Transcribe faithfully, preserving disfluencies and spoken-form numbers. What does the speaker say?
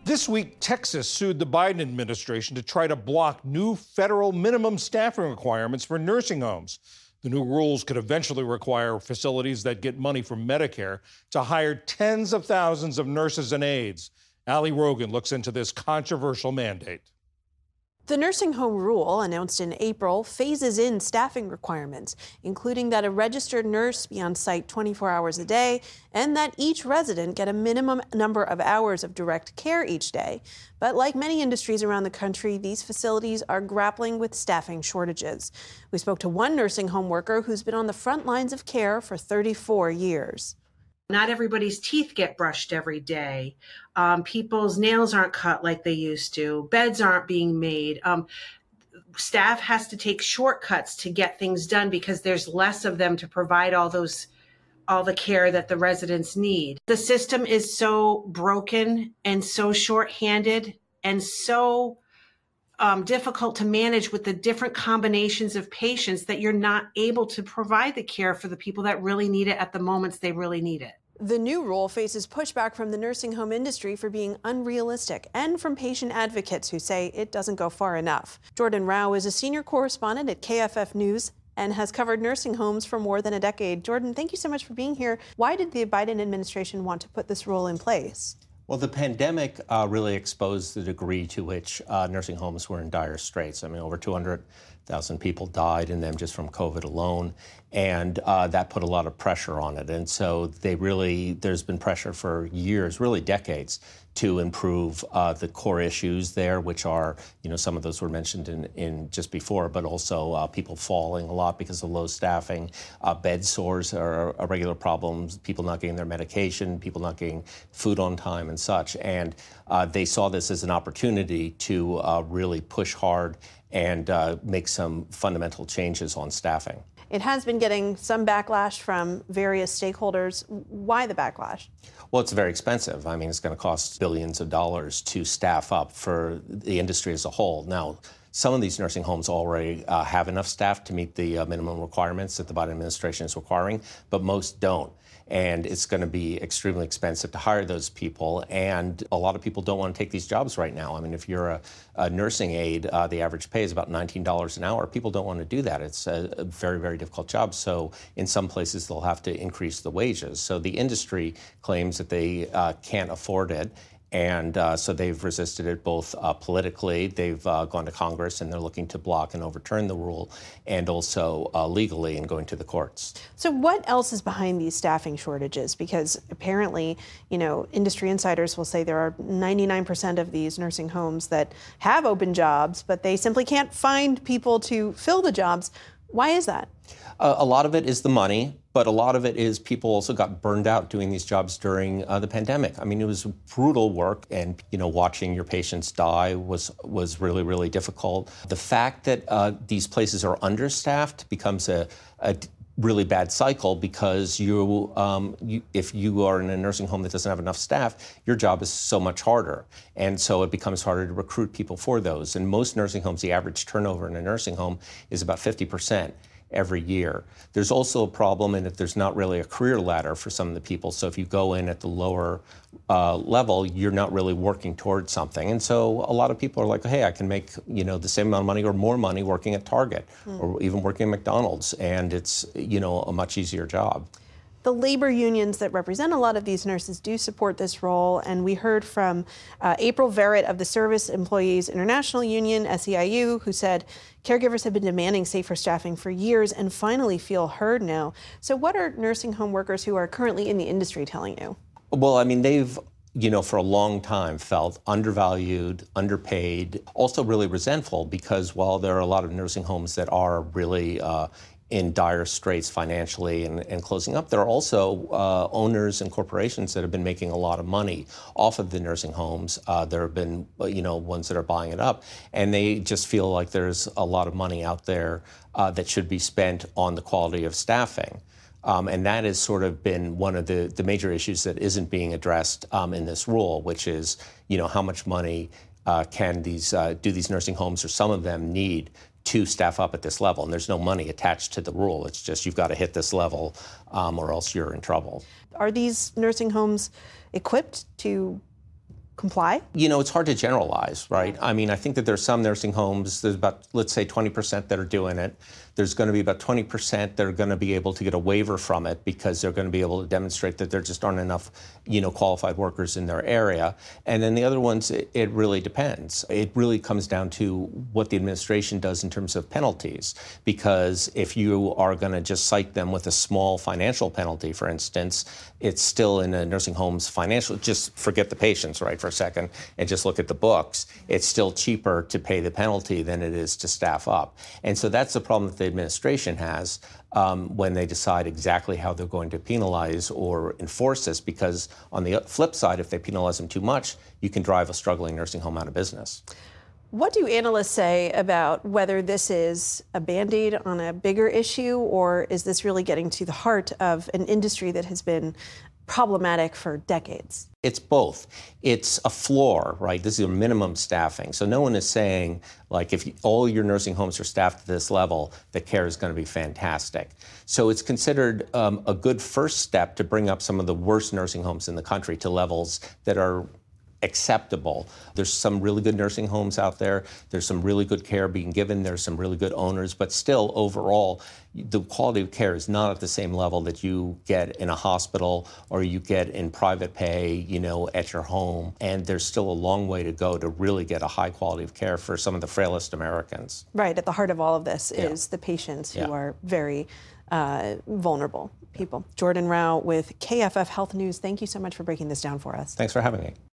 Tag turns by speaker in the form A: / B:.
A: This week, Texas sued the Biden administration to try to block new federal minimum staffing requirements for nursing homes. The new rules could eventually require facilities that get money from Medicare to hire tens of thousands of nurses and aides. Ali Rogan looks into this controversial mandate.
B: The nursing home rule, announced in April, phases in staffing requirements, including that a registered nurse be on site twenty-four hours a day and that each resident get a minimum number of hours of direct care each day. But like many industries around the country, these facilities are grappling with staffing shortages. We spoke to one nursing home worker who's been on the front lines of care for thirty-four years.
C: Not everybody's teeth get brushed every day. Um, people's nails aren't cut like they used to. Beds aren't being made. Um, staff has to take shortcuts to get things done because there's less of them to provide all those, all the care that the residents need. The system is so broken and so shorthanded and so um, difficult to manage with the different combinations of patients that you're not able to provide the care for the people that really need it at the moments they really need it.
B: The new rule faces pushback from the nursing home industry for being unrealistic and from patient advocates who say it doesn't go far enough. Jordan Rao is a senior correspondent at K F F News and has covered nursing homes for more than a decade. Jordan, thank you so much for being here. Why did the Biden administration want to put this rule in place?
D: Well, the pandemic uh, really exposed the degree to which uh, nursing homes were in dire straits. I mean, over two hundred thousand people died in them just from COVID alone, and uh, that put a lot of pressure on it. And so they really, there's been pressure for years, really decades, to improve uh, the core issues there, which are, you know, some of those were mentioned in, in just before, but also uh, people falling a lot because of low staffing. Uh, bed sores are a regular problem, people not getting their medication, people not getting food on time and such. And uh, they saw this as an opportunity to uh, really push hard and uh, make some fundamental changes on staffing.
B: It has been getting some backlash from various stakeholders. Why the backlash?
D: Well, it's very expensive. I mean, it's going to cost billions of dollars to staff up for the industry as a whole. Now, some of these nursing homes already uh, have enough staff to meet the uh, minimum requirements that the Biden administration is requiring, but most don't. And it's going to be extremely expensive to hire those people. And a lot of people don't want to take these jobs right now. I mean, if you're a, a nursing aide, uh, the average pay is about nineteen dollars an hour. People don't want to do that. It's a, a very, very difficult job. So in some places, they'll have to increase the wages. So the industry claims that they uh, can't afford it. And uh, so they've resisted it both uh, politically, they've uh, gone to Congress and they're looking to block and overturn the rule, and also uh, legally and going to the courts.
B: So what else is behind these staffing shortages? Because apparently, you know, industry insiders will say there are ninety-nine percent of these nursing homes that have open jobs, but they simply can't find people to fill the jobs. Why is that?
D: Uh, a lot of it is the money, but a lot of it is people also got burned out doing these jobs during uh, the pandemic. I mean, it was brutal work, and you know, watching your patients die was was really, really difficult. The fact that uh, these places are understaffed becomes a, a really bad cycle because you, um, you, if you are in a nursing home that doesn't have enough staff, your job is so much harder. And so it becomes harder to recruit people for those. In most nursing homes, the average turnover in a nursing home is about fifty percent. Every year. There's also a problem in that there's not really a career ladder for some of the people. So if you go in at the lower uh, level, you're not really working towards something. And so a lot of people are like, hey, I can make, you know, the same amount of money or more money working at Target mm. or even working at McDonald's. And it's, you know, a much easier job.
B: The labor unions that represent a lot of these nurses do support this role, and we heard from uh, April Verrett of the Service Employees International Union, S E I U, who said caregivers have been demanding safer staffing for years and finally feel heard now. So what are nursing home workers who are currently in the industry telling you?
D: Well, I mean, they've you know, for a long time felt undervalued, underpaid, also really resentful because while there are a lot of nursing homes that are really uh, in dire straits financially and, and closing up, there are also uh, owners and corporations that have been making a lot of money off of the nursing homes. Uh, there have been, you know, ones that are buying it up, and they just feel like there's a lot of money out there uh, that should be spent on the quality of staffing. Um, and that has sort of been one of the, the major issues that isn't being addressed um, in this rule, which is, you know, how much money uh, can these, uh, do these nursing homes or some of them need to staff up at this level? And there's no money attached to the rule. It's just you've got to hit this level um, or else you're in trouble.
B: Are these nursing homes equipped to comply?
D: You know, it's hard to generalize, right? I mean, I think that there's some nursing homes, there's about, let's say, twenty percent that are doing it. There's going to be about twenty percent that are going to be able to get a waiver from it because they're going to be able to demonstrate that there just aren't enough, you know, qualified workers in their area. And then the other ones, it, it really depends. It really comes down to what the administration does in terms of penalties. Because if you are going to just cite them with a small financial penalty, for instance, it's still in a nursing home's financial, just forget the patients, right, for a second, and just look at the books. It's still cheaper to pay the penalty than it is to staff up. And so that's the problem that the administration has um, when they decide exactly how they're going to penalize or enforce this, because on the flip side, if they penalize them too much, you can drive a struggling nursing home out of business.
B: What do analysts say about whether this is a Band-Aid on a bigger issue, or is this really getting to the heart of an industry that has been problematic for decades?
D: It's both. It's a floor, right? This is a minimum staffing. So no one is saying, like, if you, all your nursing homes are staffed at this level, the care is going to be fantastic. So it's considered um, a good first step to bring up some of the worst nursing homes in the country to levels that are acceptable. There's some really good nursing homes out there. There's some really good care being given. There's some really good owners. But still, overall, the quality of care is not at the same level that you get in a hospital or you get in private pay, you know, at your home. And there's still a long way to go to really get a high quality of care for some of the frailest Americans.
B: Right. At the heart of all of this
D: Yeah.
B: is the patients who
D: Yeah.
B: are very uh, vulnerable people. Jordan Rao with K F F Health News. Thank you so much for breaking this down for us.
D: Thanks for having me.